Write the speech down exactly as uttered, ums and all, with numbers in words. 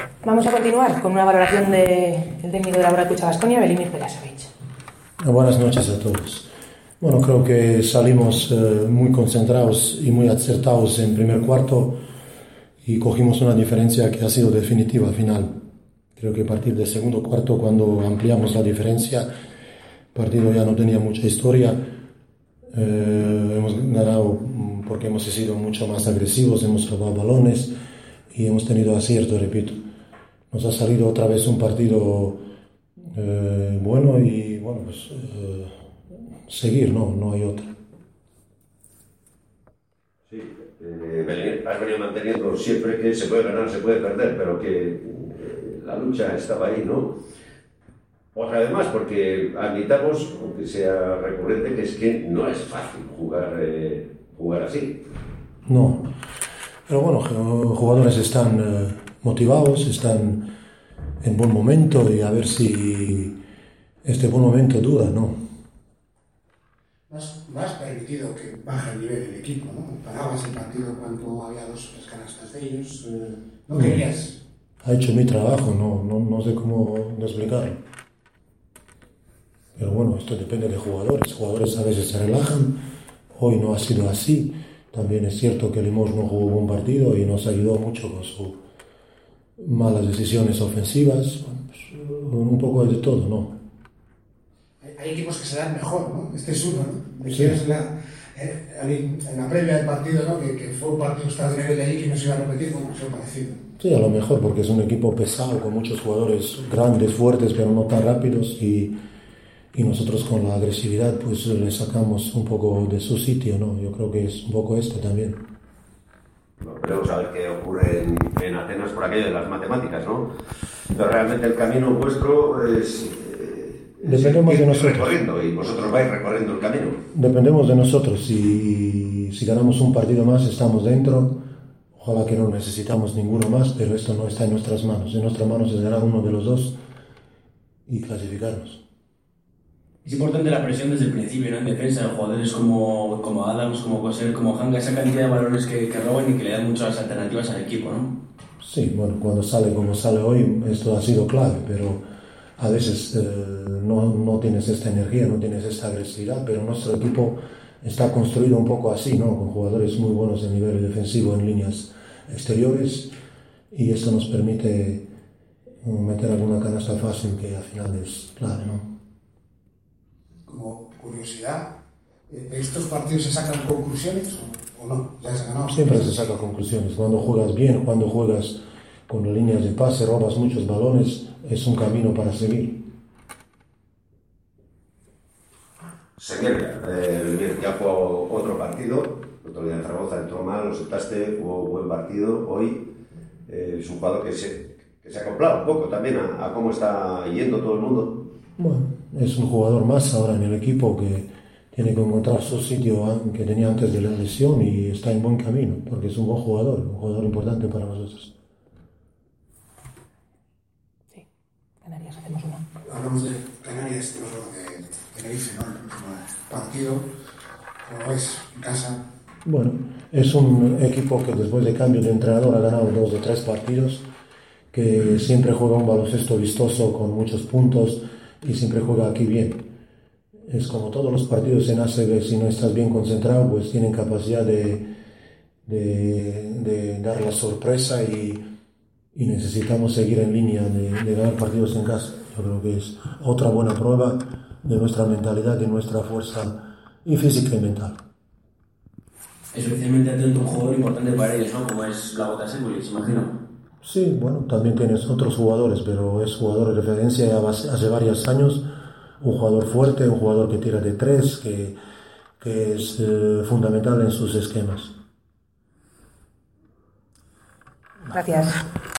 Vamos a continuar con una valoración del técnico de la Boracucha Baskonia, Velimir Perasovic. Buenas noches a todos. Bueno, creo que salimos eh, muy concentrados y muy acertados en primer cuarto y cogimos una diferencia que ha sido definitiva al final. Creo que a partir del segundo cuarto, cuando ampliamos la diferencia, el partido ya no tenía mucha historia. Eh, hemos ganado porque hemos sido mucho más agresivos, hemos robado balones y hemos tenido acierto, repito. Nos ha salido otra vez un partido eh, bueno y bueno, pues eh, seguir, no, no hay otra. Sí, eh, Belén, has venido manteniendo siempre que se puede ganar, se puede perder, pero que eh, la lucha estaba ahí, ¿no? Otra vez más, porque admitamos, aunque sea recurrente, que es que no es fácil jugar, eh, jugar así. No, pero bueno, los jugadores están eh, motivados, están en buen momento y a ver si este buen momento dura, ¿no? No has, no has permitido que baje el nivel del equipo, ¿no? Parabas el partido cuando había dos o tres canastas de ellos. Eh, ¿No querías? Ha hecho mi trabajo, no, no, no sé cómo explicarlo. Pero bueno, esto depende de jugadores. Jugadores a veces se relajan. Hoy no ha sido así. También es cierto que Limos no jugó un partido y nos ayudó mucho con sus malas decisiones ofensivas. Bueno, pues, un poco de todo, ¿no? Hay equipos que se dan mejor, ¿no? Este es uno, ¿no? Sí. En, la, eh, en la previa del partido, ¿no? Que, que fue un partido extraordinario de allí que no se iba a repetir, como se ha parecido. Sí, a lo mejor porque es un equipo pesado, con muchos jugadores grandes, fuertes, pero no tan rápidos y, y nosotros con la agresividad pues le sacamos un poco de su sitio, ¿no? Yo creo que es un poco esto también. Bueno, veremos a ver qué ocurre en, en Atenas por aquello de las matemáticas, ¿no? Pero realmente el camino vuestro es... Dependemos de nosotros. Recorriendo, y vosotros vais recorriendo el camino. Dependemos de nosotros. Si, si ganamos un partido más, estamos dentro. Ojalá que no necesitamos ninguno más, pero esto no está en nuestras manos. En nuestras manos es ganar uno de los dos y clasificarnos. Es importante la presión desde el principio, ¿no? En defensa, jugadores como, como Adams, como Koser, como Hanga, esa cantidad de balones que, que roban y que le dan muchas alternativas al equipo, ¿no? Sí, bueno, cuando sale como sale hoy, esto ha sido clave, pero a veces eh, no, no tienes esta energía, no tienes esta agresividad, pero nuestro equipo está construido un poco así, ¿no? Con jugadores muy buenos de nivel defensivo en líneas exteriores y esto nos permite meter alguna canasta fácil que al final es clave, ¿no? Como curiosidad, ¿de estos partidos se sacan conclusiones o, o no? ¿Ya se ha ganado? Siempre se sacan conclusiones. Cuando juegas bien, cuando juegas con líneas de pase, robas muchos balones, es un camino para seguir. Señoría, eh, ya fue otro partido, el otro día en Zaragoza entró mal, lo soltaste, hubo buen partido. Hoy eh, es un jugador que se, que se ha acoplado un poco también a, a cómo está yendo todo el mundo. Bueno, es un jugador más ahora en el equipo que tiene que encontrar su sitio que tenía antes de la lesión y está en buen camino, porque es un buen jugador, un jugador importante para nosotros. Sí, Canarias, hacemos una. Hablamos de Canarias, de Tenerife, ¿no? El próximo partido, como ves, en casa. Bueno, es un equipo que después de cambio de entrenador ha ganado dos de tres partidos, que siempre juega un baloncesto vistoso con muchos puntos y siempre juega aquí bien. Es como todos los partidos en A C B, si no estás bien concentrado, pues tienen capacidad de, de, de dar la sorpresa y, y necesitamos seguir en línea de, de ganar partidos en casa. Yo creo que es otra buena prueba de nuestra mentalidad y nuestra fuerza y física y mental. Especialmente atento un jugador importante para ellos, ¿no? Como es Blagotas Sekulic, imagino. Sí, bueno, también tienes otros jugadores, pero es jugador de referencia hace varios años, un jugador fuerte, un jugador que tira de tres, que, que es eh, fundamental en sus esquemas. Gracias.